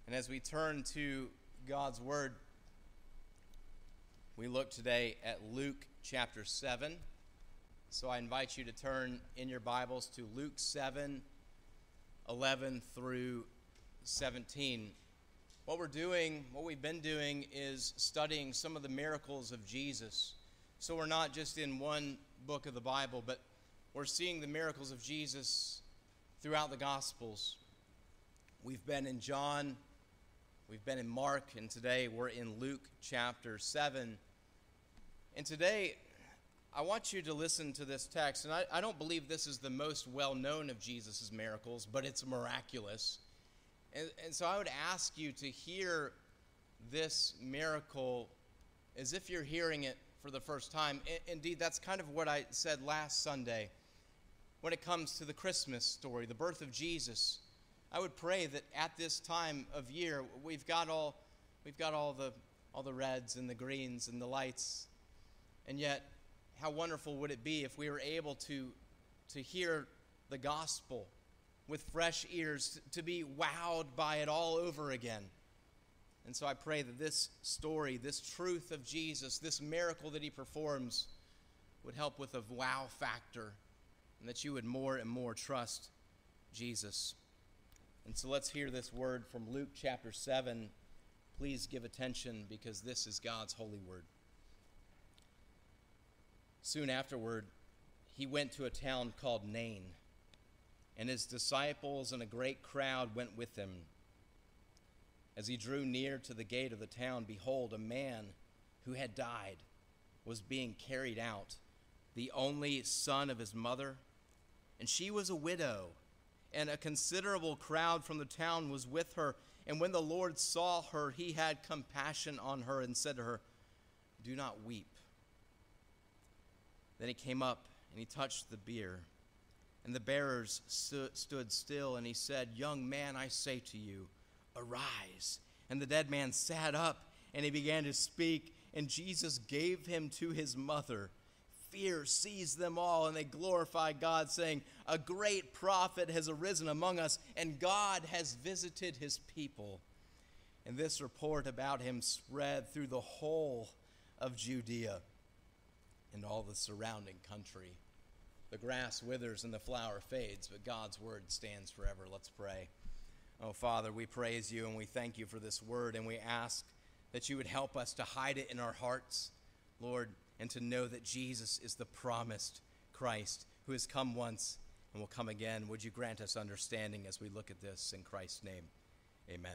And as we turn to God's Word, we look today at Luke chapter 7. So I invite you to turn in your Bibles to Luke 7, 11 through 17. What we've been doing is studying some of the miracles of Jesus. So we're not just in one book of the Bible, but we're seeing the miracles of Jesus throughout the Gospels. We've been in John, we've been in Mark, and today we're in Luke chapter 7. And today, I want you to listen to this text, and I don't believe this is the most well-known of Jesus' miracles, but it's miraculous. And so I would ask you to hear this miracle as if you're hearing it for the first time. Indeed, that's kind of what I said last Sunday when it comes to the Christmas story, the birth of Jesus. I would pray that at this time of year, we've got all the reds and the greens and the lights, and yet how wonderful would it be if we were able to hear the gospel with fresh ears, to be wowed by it all over again. And so I pray that this story, this truth of Jesus, this miracle that he performs would help with a wow factor, and that you would more and more trust Jesus. And so let's hear this word from Luke chapter 7. Please give attention, because this is God's holy word. Soon afterward, he went to a town called Nain, and his disciples and a great crowd went with him. As he drew near to the gate of the town, behold, a man who had died was being carried out, the only son of his mother, and she was a widow, and a considerable crowd from the town was with her. And when the Lord saw her, he had compassion on her and said to her, "Do not weep." Then he came up and he touched the bier, and the bearers stood still, and he said, "Young man, I say to you, arise." And the dead man sat up, and he began to speak, and Jesus gave him to his mother. Fear seized them all, and they glorified God, saying, "A great prophet has arisen among us, and God has visited his people." And this report about him spread through the whole of Judea and all the surrounding country. The grass withers and the flower fades, but God's word stands forever. Let's pray. Oh, Father, we praise you and we thank you for this word, and we ask that you would help us to hide it in our hearts, Lord, and to know that Jesus is the promised Christ who has come once and will come again. Would you grant us understanding as we look at this in Christ's name? Amen.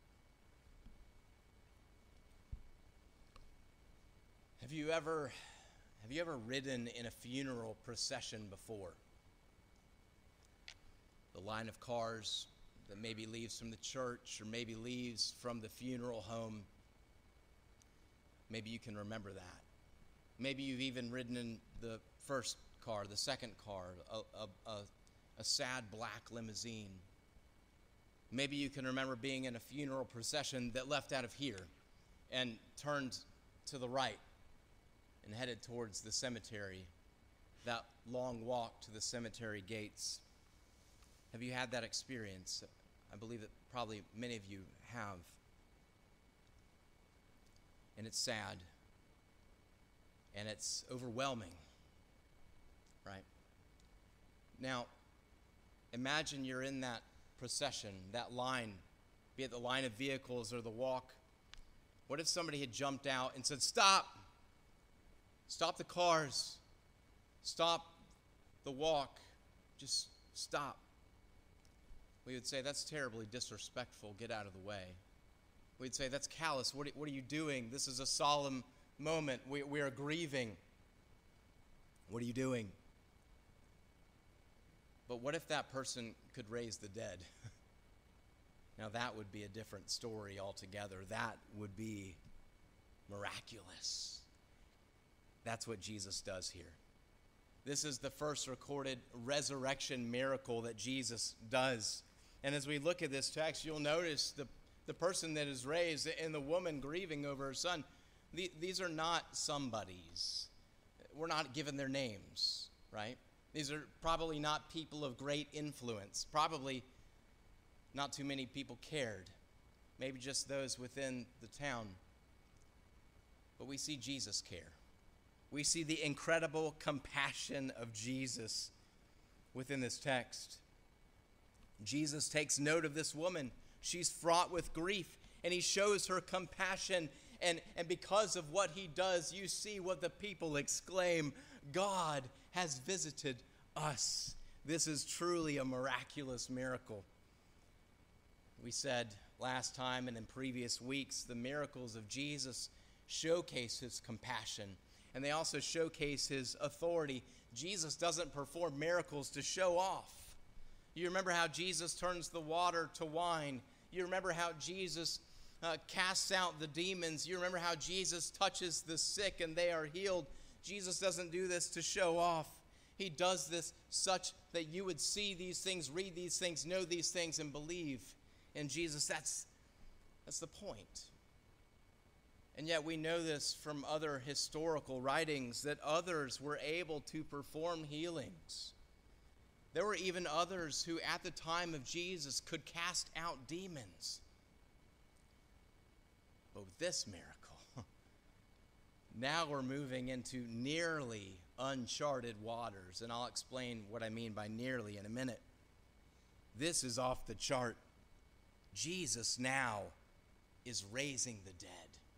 Have you ever ridden in a funeral procession before? The line of cars that maybe leaves from the church or maybe leaves from the funeral home. Maybe you can remember that. Maybe you've even ridden in the first car, the second car, a sad black limousine. Maybe you can remember being in a funeral procession that left out of here and turned to the right and headed towards the cemetery, that long walk to the cemetery gates. Have you had that experience? I believe that probably many of you have. And it's sad. And it's overwhelming, right? Now, imagine you're in that procession, that line, be it the line of vehicles or the walk. What if somebody had jumped out and said, "Stop! Stop the cars. Stop the walk. Just stop." We would say, "That's terribly disrespectful. Get out of the way." We'd say, "That's callous. What are you doing? This is a solemn moment. We are grieving. What are you doing?" But what if that person could raise the dead? Now that would be a different story altogether. That would be miraculous. That's what Jesus does here. This is the first recorded resurrection miracle that Jesus does. And as we look at this text, you'll notice the person that is raised and the woman grieving over her son. These are not somebodies. We're not given their names, right? These are probably not people of great influence. Probably not too many people cared. maybe just those within the town. But we see Jesus care. We see the incredible compassion of Jesus within this text. Jesus takes note of this woman. She's fraught with grief, and he shows her compassion. And because of what he does, you see what the people exclaim, God has visited us. This is truly a miraculous miracle. We said last time and in previous weeks, the miracles of Jesus showcase his compassion, and they also showcase his authority. Jesus doesn't perform miracles to show off. You remember how Jesus turns the water to wine. You remember how Jesus casts out the demons. You remember how Jesus touches the sick and they are healed. Jesus doesn't do this to show off. He does this such that you would see these things, read these things, know these things, and believe in Jesus. That's the point. And yet we know this from other historical writings that others were able to perform healings. There were even others who at the time of Jesus could cast out demons. But with this miracle, now we're moving into nearly uncharted waters. And I'll explain what I mean by nearly in a minute. This is off the chart. Jesus now is raising the dead.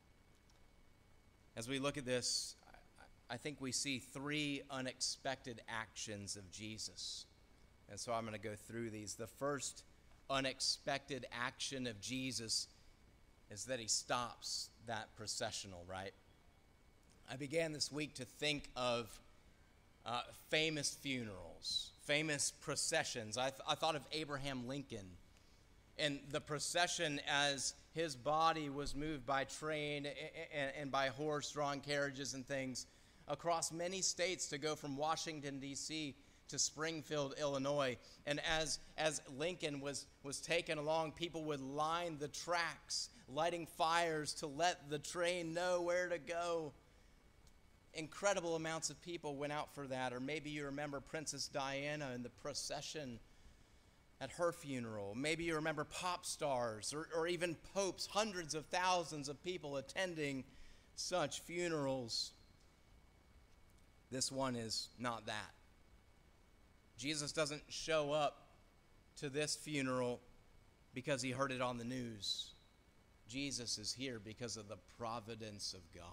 As we look at this, I think we see three unexpected actions of Jesus. And so I'm going to go through these. The first unexpected action of Jesus is that he stops that processional, right? I began this week to think of famous funerals, famous processions. I thought of Abraham Lincoln and the procession as his body was moved by train and by horse-drawn carriages and things across many states to go from Washington, D.C. to Springfield, Illinois. And as Lincoln was taken along, people would line the tracks, lighting fires to let the train know where to go. Incredible amounts of people went out for that. Or maybe you remember Princess Diana and the procession at her funeral. Maybe you remember pop stars or even popes, hundreds of thousands of people attending such funerals. This one is not that. Jesus doesn't show up to this funeral because he heard it on the news. Jesus is here because of the providence of God.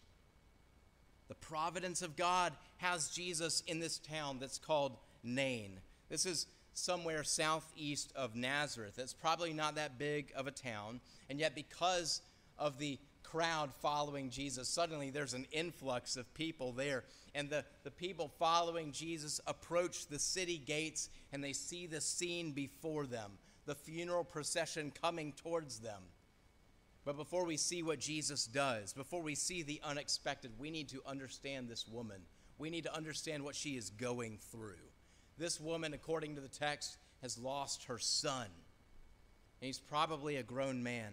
The providence of God has Jesus in this town that's called Nain. This is somewhere southeast of Nazareth. It's probably not that big of a town, and yet because of the crowd following Jesus, suddenly there's an influx of people there. And the people following Jesus approach the city gates, and they see the scene before them, the funeral procession coming towards them. But before we see what Jesus does, before we see the unexpected, we need to understand this woman. We need to understand what she is going through. This woman, according to the text, has lost her son. And he's probably a grown man.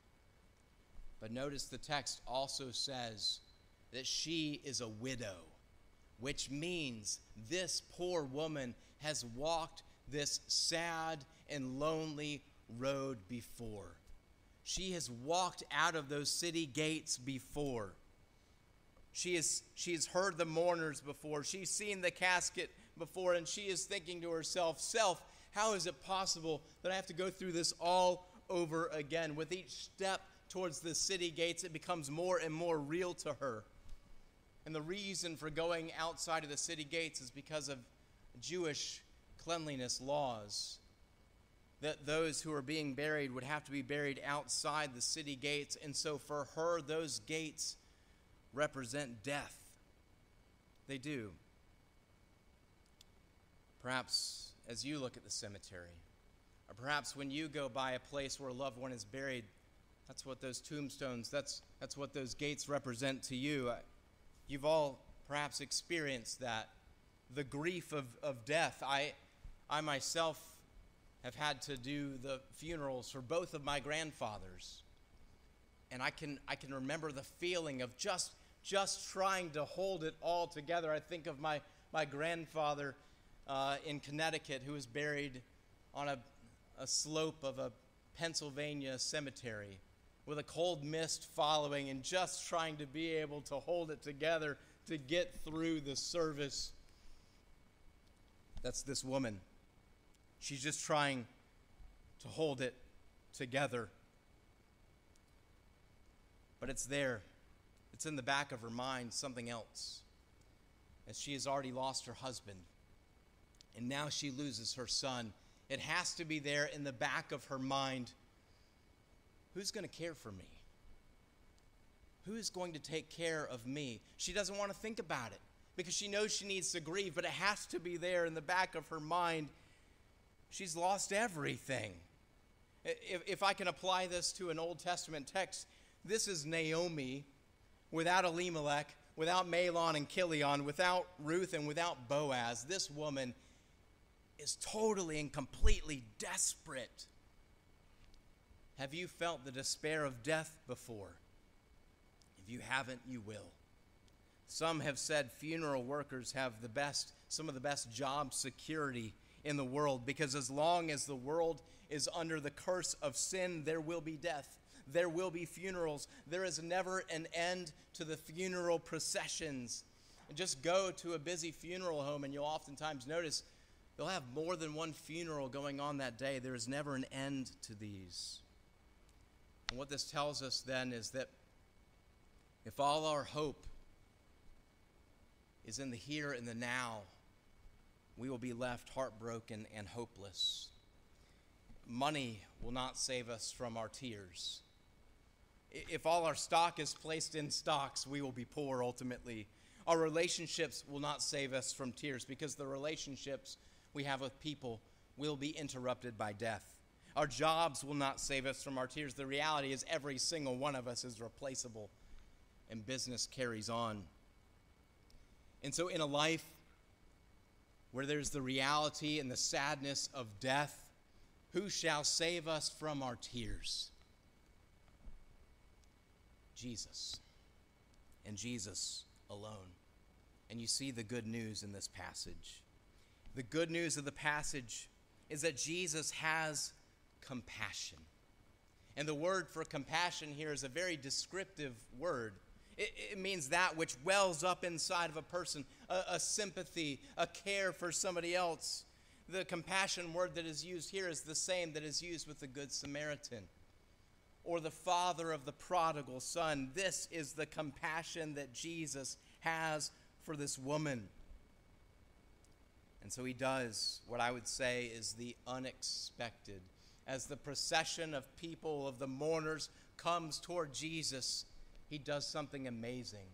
But notice the text also says that she is a widow, which means this poor woman has walked this sad and lonely road before. She has walked out of those city gates before. She has heard the mourners before. She's seen the casket before, and she is thinking to herself, "Self, how is it possible that I have to go through this all over again?" With each step towards the city gates, it becomes more and more real to her. And the reason for going outside of the city gates is because of Jewish cleanliness laws, that those who are being buried would have to be buried outside the city gates. And so for her, those gates represent death. They do. Perhaps as you look at the cemetery, or perhaps when you go by a place where a loved one is buried, that's what those tombstones, that's what those gates represent to you. You've all perhaps experienced that, the grief of death. I myself have had to do the funerals for both of my grandfathers. And I can remember the feeling of just trying to hold it all together. I think of my grandfather in Connecticut, who was buried on a slope of a Pennsylvania cemetery with a cold mist following and just trying to be able to hold it together to get through the service. That's this woman. She's just trying to hold it together. But it's there. It's in the back of her mind, something else. As she has already lost her husband, and now she loses her son. It has to be there in the back of her mind. Who's going to care for me? Who is going to take care of me? She doesn't want to think about it because she knows she needs to grieve, but it has to be there in the back of her mind. She's lost everything. If I can apply this to an Old Testament text, this is Naomi without Elimelech, without Mahlon and Chilion, without Ruth and without Boaz. This woman is totally and completely desperate. Have you felt the despair of death before? If you haven't, you will. Some have said funeral workers have some of the best job security in the world, because as long as the world is under the curse of sin, there will be death. There will be funerals. There is never an end to the funeral processions. And just go to a busy funeral home and you'll oftentimes notice they'll have more than one funeral going on that day. There is never an end to these. And what this tells us then is that if all our hope is in the here and the now, we will be left heartbroken and hopeless. Money will not save us from our tears. If all our stock is placed in stocks, we will be poor ultimately. Our relationships will not save us from tears, because the relationships we have with people will be interrupted by death. Our jobs will not save us from our tears. The reality is every single one of us is replaceable, and business carries on. And so in a life where there's the reality and the sadness of death, who shall save us from our tears? Jesus, and Jesus alone. And you see the good news in this passage. The good news of the passage is that Jesus has compassion. And the word for compassion here is a very descriptive word. It means that which wells up inside of a person, a sympathy, a care for somebody else. The compassion word that is used here is the same that is used with the Good Samaritan, or the father of the prodigal son. This is the compassion that Jesus has for this woman. And so he does what I would say is the unexpected. As the procession of people, of the mourners, comes toward Jesus, he does something amazing.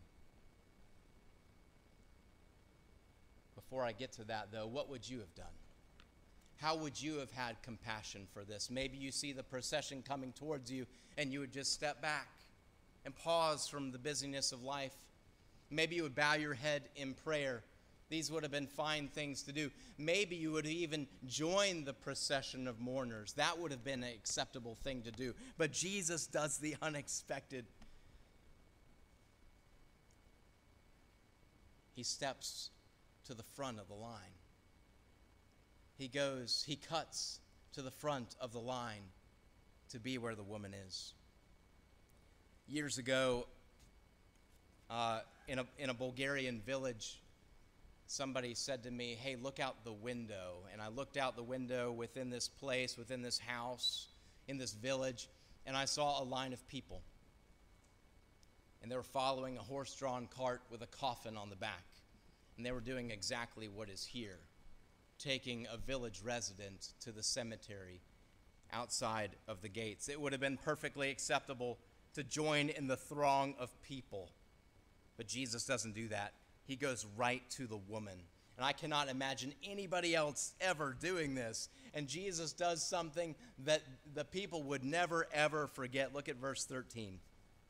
Before I get to that, though, what would you have done? How would you have had compassion for this? Maybe you see the procession coming towards you and you would just step back and pause from the busyness of life. Maybe you would bow your head in prayer. These would have been fine things to do. Maybe you would even join the procession of mourners. That would have been an acceptable thing to do. But Jesus does the unexpected. He steps to the front of the line. He cuts to the front of the line to be where the woman is. Years ago, in a Bulgarian village, somebody said to me, "Hey, look out the window." And I looked out the window within this place, within this house, in this village, and I saw a line of people. And they were following a horse-drawn cart with a coffin on the back. And they were doing exactly what is here, taking a village resident to the cemetery outside of the gates. It would have been perfectly acceptable to join in the throng of people. But Jesus doesn't do that. He goes right to the woman. And I cannot imagine anybody else ever doing this. And Jesus does something that the people would never, ever forget. Look at verse 13.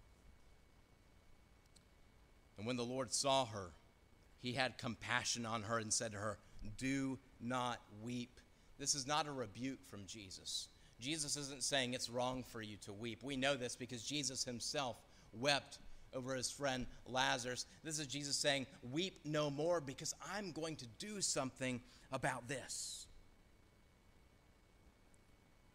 And when the Lord saw her, he had compassion on her and said to her, "Do not weep." This is not a rebuke from Jesus. Jesus isn't saying it's wrong for you to weep. We know this because Jesus himself wept over his friend Lazarus. This is Jesus saying, "Weep no more, because I'm going to do something about this."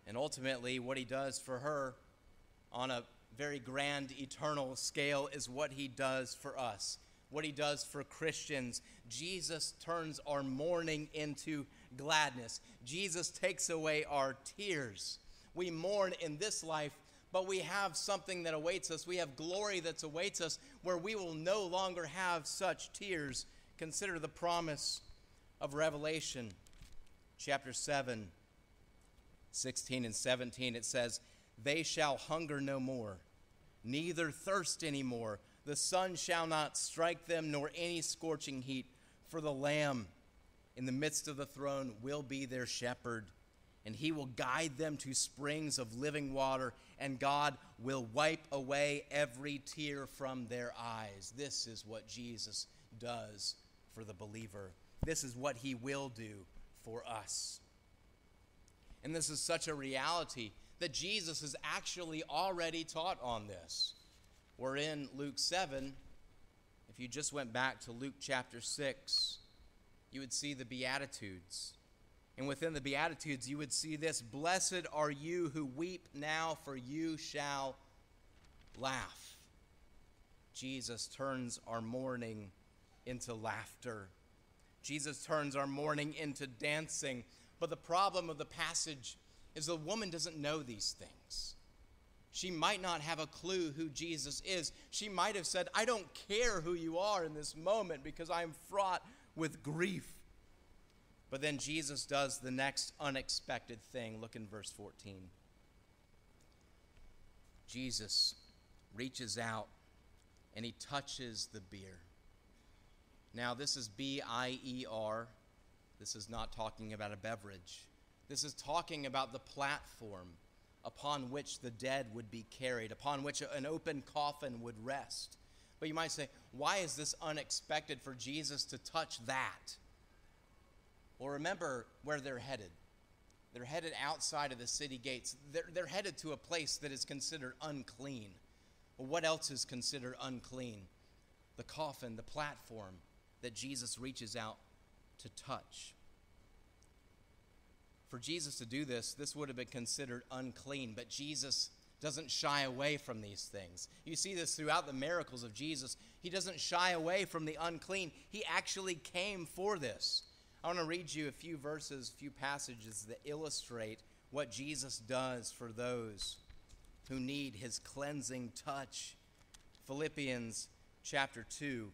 And ultimately, what he does for her on a very grand eternal scale is what he does for us, what he does for Christians. Jesus turns our mourning into gladness. Jesus takes away our tears. We mourn in this life, but we have something that awaits us. We have glory that awaits us where we will no longer have such tears. Consider the promise of Revelation chapter 7, 16 and 17. It says, "They shall hunger no more, neither thirst any more. The sun shall not strike them, nor any scorching heat. For the Lamb in the midst of the throne will be their shepherd, and he will guide them to springs of living water, and God will wipe away every tear from their eyes." This is what Jesus does for the believer. This is what he will do for us. And this is such a reality that Jesus has actually already taught on this. We're in Luke 7. If you just went back to Luke chapter 6, you would see the Beatitudes. And within the Beatitudes, you would see this: "Blessed are you who weep now, for you shall laugh." Jesus turns our mourning into laughter. Jesus turns our mourning into dancing. But the problem of the passage is the woman doesn't know these things. She might not have a clue who Jesus is. She might have said, "I don't care who you are in this moment because I am fraught with grief." But then Jesus does the next unexpected thing. Look in verse 14. Jesus reaches out and he touches the bier. Now, this is B-I-E-R. This is not talking about a beverage. This is talking about the platform upon which the dead would be carried, upon which an open coffin would rest. But you might say, why is this unexpected for Jesus to touch that? Well, remember where they're headed. They're headed outside of the city gates. They're headed to a place that is considered unclean. Well, what else is considered unclean? The coffin, the platform that Jesus reaches out to touch. For Jesus to do this would have been considered unclean, but Jesus doesn't shy away from these things. You see this throughout the miracles of Jesus. He doesn't shy away from the unclean. He actually came for this. I want to read you a few verses, a few passages that illustrate what Jesus does for those who need his cleansing touch. Philippians chapter 2.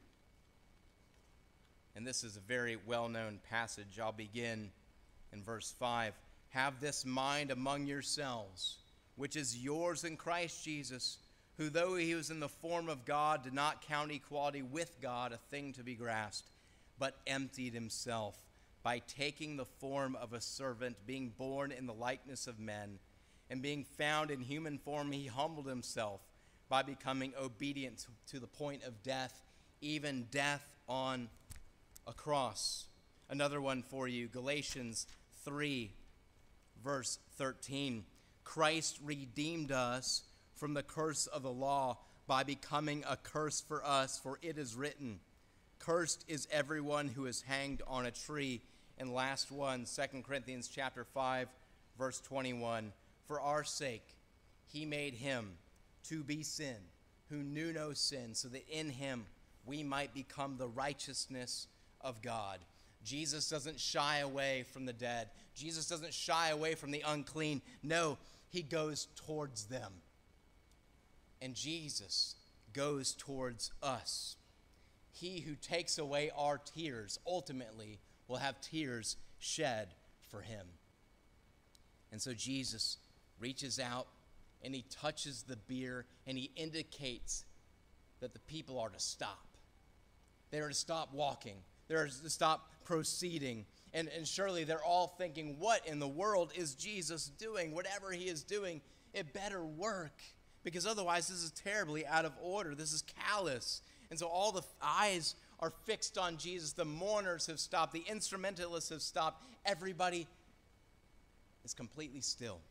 And this is a very well-known passage. I'll begin in verse 5. "Have this mind among yourselves, which is yours in Christ Jesus, who though he was in the form of God, did not count equality with God a thing to be grasped, but emptied himself by taking the form of a servant, being born in the likeness of men, and being found in human form, he humbled himself by becoming obedient to the point of death, even death on a cross." Another one for you, Galatians 3, verse 13. "Christ redeemed us from the curse of the law by becoming a curse for us, for it is written, 'Cursed is everyone who is hanged on a tree.'" And last one, 2 Corinthians chapter 5, verse 21. "For our sake he made him to be sin, who knew no sin, so that in him we might become the righteousness of God." Jesus doesn't shy away from the dead. Jesus doesn't shy away from the unclean. No, he goes towards them. And Jesus goes towards us. He who takes away our tears ultimately will have tears shed for him. And so Jesus reaches out and he touches the bier and he indicates that the people are to stop. They are to stop walking. They are to stop proceeding. And surely they're all thinking, what in the world is Jesus doing? Whatever he is doing, it better work, because otherwise this is terribly out of order. This is callous. And so all the eyes are fixed on Jesus. The mourners have stopped. The instrumentalists have stopped. Everybody is completely still.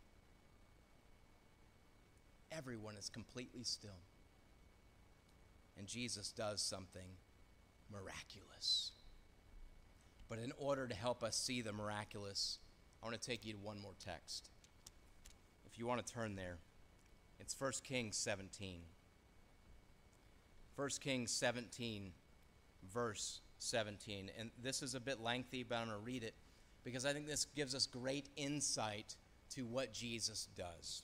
Everyone is completely still. And Jesus does something miraculous. But in order to help us see the miraculous, I want to take you to one more text. you want to turn there, it's 1 Kings 17. 1 Kings 17, verse 17. And this is a bit lengthy, but I'm going to read it because I think this gives us great insight to what Jesus does.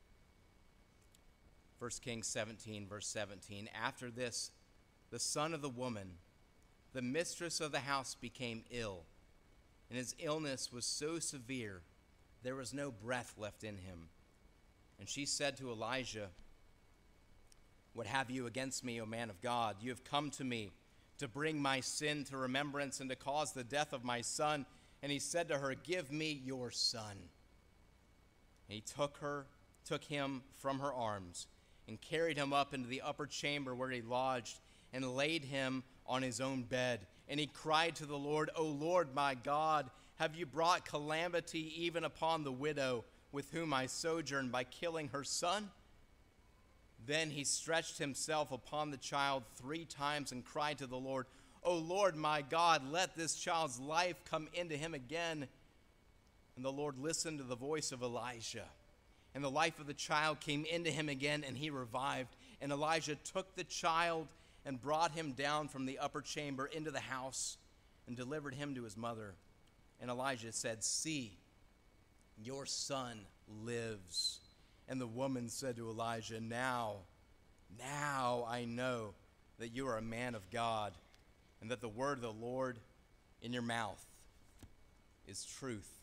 1 Kings 17, verse 17. After this, the son of the woman, the mistress of the house, became ill, and his illness was so severe there was no breath left in him. And she said to Elijah, "What have you against me, O man of God? You have come to me to bring my sin to remembrance and to cause the death of my son." And he said to her, "Give me your son." And he took him from her arms and carried him up into the upper chamber where he lodged and laid him on his own bed. And he cried to the Lord, "O Lord my God, have you brought calamity even upon the widow with whom I sojourn by killing her son?" Then he stretched himself upon the child 3 times and cried to the Lord, "O Lord my God, let this child's life come into him again." And the Lord listened to the voice of Elijah. And the life of the child came into him again, and he revived. And Elijah took the child and brought him down from the upper chamber into the house and delivered him to his mother. And Elijah said, "See, your son lives." And the woman said to Elijah, Now I know that you are a man of God, and that the word of the Lord in your mouth is truth."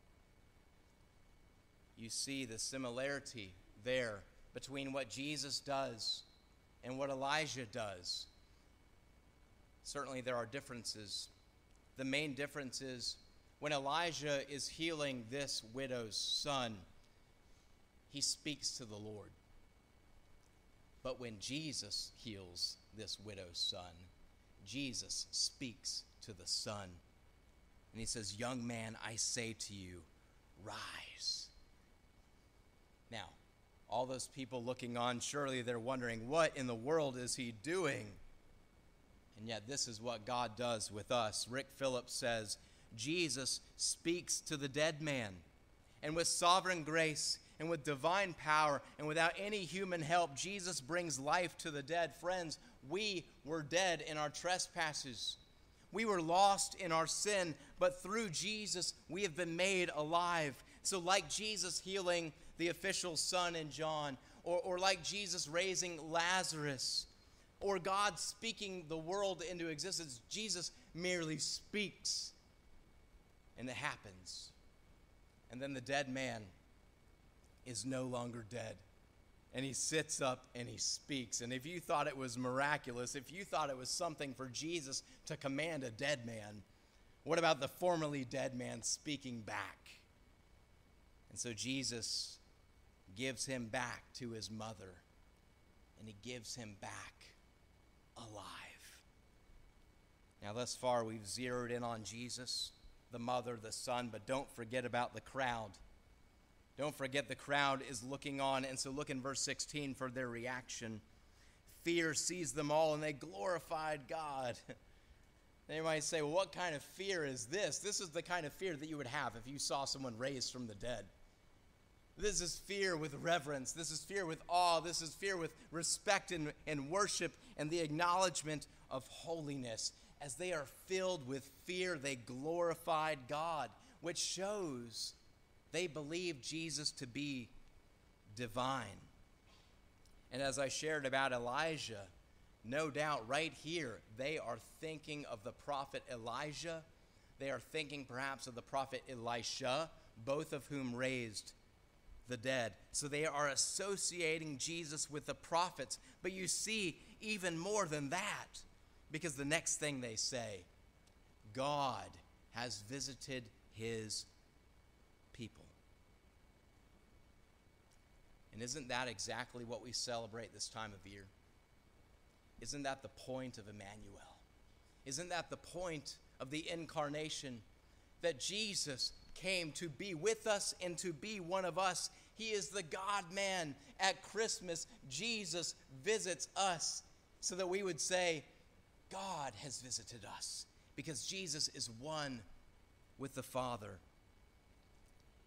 You see the similarity there between what Jesus does and what Elijah does. Certainly there are differences. The main difference is when Elijah is healing this widow's son, he speaks to the Lord. But when Jesus heals this widow's son, Jesus speaks to the son. And he says, "Young man, I say to you, rise." Now, all those people looking on, surely they're wondering, what in the world is he doing? And yet this is what God does with us. Rick Phillips says, Jesus speaks to the dead man. And with sovereign grace and with divine power and without any human help, Jesus brings life to the dead. Friends, we were dead in our trespasses. We were lost in our sin, but through Jesus, we have been made alive. So like Jesus healing the official son in John, or like Jesus raising Lazarus, or God speaking the world into existence, Jesus merely speaks, and it happens. And then the dead man is no longer dead. And he sits up and he speaks. And if you thought it was miraculous, if you thought it was something for Jesus to command a dead man, what about the formerly dead man speaking back? And so Jesus gives him back to his mother, and he gives him back alive. Now, thus far, we've zeroed in on Jesus, the mother, the son, but don't forget about the crowd. Don't forget the crowd is looking on, and so look in verse 16 for their reaction. Fear seized them all, and they glorified God. They might say, well, what kind of fear is this? This is the kind of fear that you would have if you saw someone raised from the dead. This is fear with reverence. This is fear with awe. This is fear with respect and worship and the acknowledgement of holiness. As they are filled with fear, they glorified God, which shows they believe Jesus to be divine. And as I shared about Elijah, no doubt right here, they are thinking of the prophet Elijah. They are thinking perhaps of the prophet Elisha, both of whom raised the dead. So they are associating Jesus with the prophets. But you see, even more than that, because the next thing they say, God has visited his people. And isn't that exactly what we celebrate this time of year? Isn't that the point of Emmanuel? Isn't that the point of the incarnation? That Jesus came to be with us and to be one of us. He is the God-man. At Christmas, Jesus visits us so that we would say, God has visited us, because Jesus is one with the Father.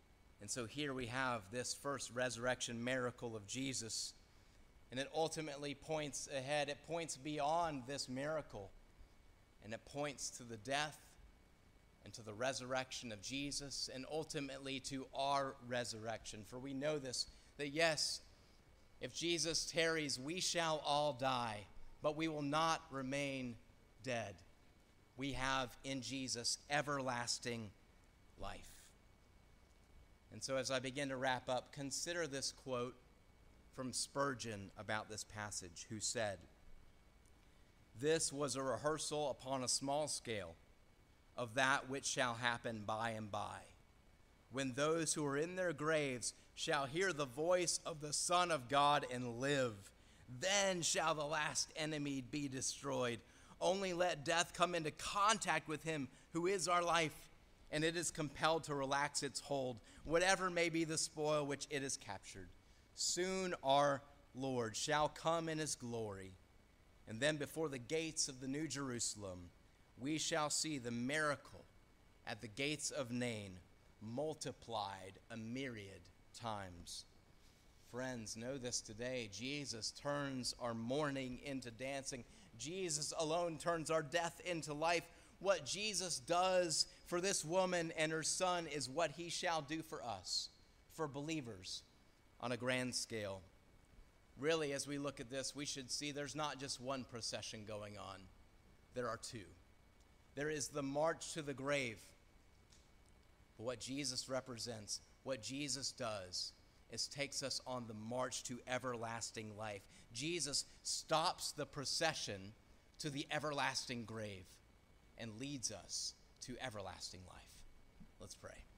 And so here we have this first resurrection miracle of Jesus. And it ultimately points ahead. It points beyond this miracle. And it points to the death and to the resurrection of Jesus, and ultimately to our resurrection. For we know this, that yes, if Jesus tarries, we shall all die, but we will not remain dead. We have in Jesus everlasting life. And so as I begin to wrap up, consider this quote from Spurgeon about this passage, who said, "This was a rehearsal upon a small scale of that which shall happen by and by, when those who are in their graves shall hear the voice of the Son of God and live. Then shall the last enemy be destroyed. Only let death come into contact with him who is our life, and it is compelled to relax its hold, whatever may be the spoil which it has captured. Soon our Lord shall come in his glory, and then before the gates of the New Jerusalem, we shall see the miracle at the gates of Nain multiplied a myriad times." Friends, know this today. Jesus turns our mourning into dancing. Jesus alone turns our death into life. What Jesus does for this woman and her son is what he shall do for us, for believers, on a grand scale. Really, as we look at this, we should see there's not just one procession going on. There are two. There is the march to the grave. But what Jesus represents, what Jesus does, is takes us on the march to everlasting life. Jesus stops the procession to the everlasting grave and leads us to everlasting life. Let's pray.